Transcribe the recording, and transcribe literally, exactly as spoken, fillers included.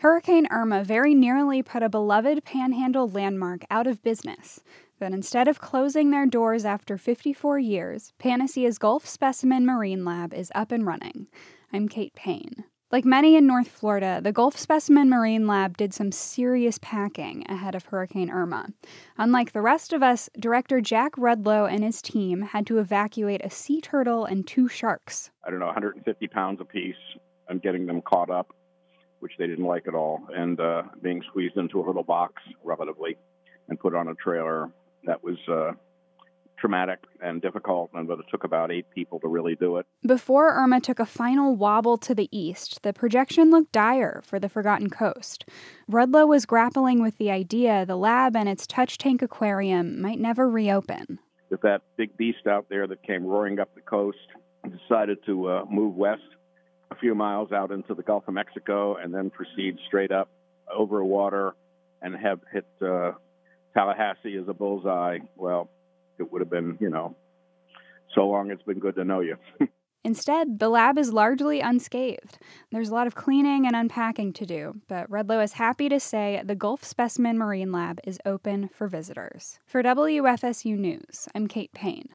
Hurricane Irma very nearly put a beloved Panhandle landmark out of business. But instead of closing their doors after fifty-four years, Panacea's Gulf Specimen Marine Lab is up and running. I'm Kate Payne. Like many in North Florida, the Gulf Specimen Marine Lab did some serious packing ahead of Hurricane Irma. Unlike the rest of us, Director Jack Rudlow and his team had to evacuate a sea turtle and two sharks. I don't know, one hundred fifty pounds apiece, and getting them caught up, which they didn't like at all, and uh, being squeezed into a little box, relatively, and put on a trailer. That was uh, traumatic and difficult, and but it took about eight people to really do it. Before Irma took a final wobble to the east, the projection looked dire for the Forgotten Coast. Rudlow was grappling with the idea the lab and its touch tank aquarium might never reopen. If that big beast out there that came roaring up the coast decided to uh, move west a few miles out into the Gulf of Mexico and then proceed straight up over water and have hit uh, Tallahassee as a bullseye, well, it would have been, you know, so long it's been good to know you. Instead, the lab is largely unscathed. There's a lot of cleaning and unpacking to do, but Rudlow is happy to say the Gulf Specimen Marine Lab is open for visitors. For W F S U News, I'm Kate Payne.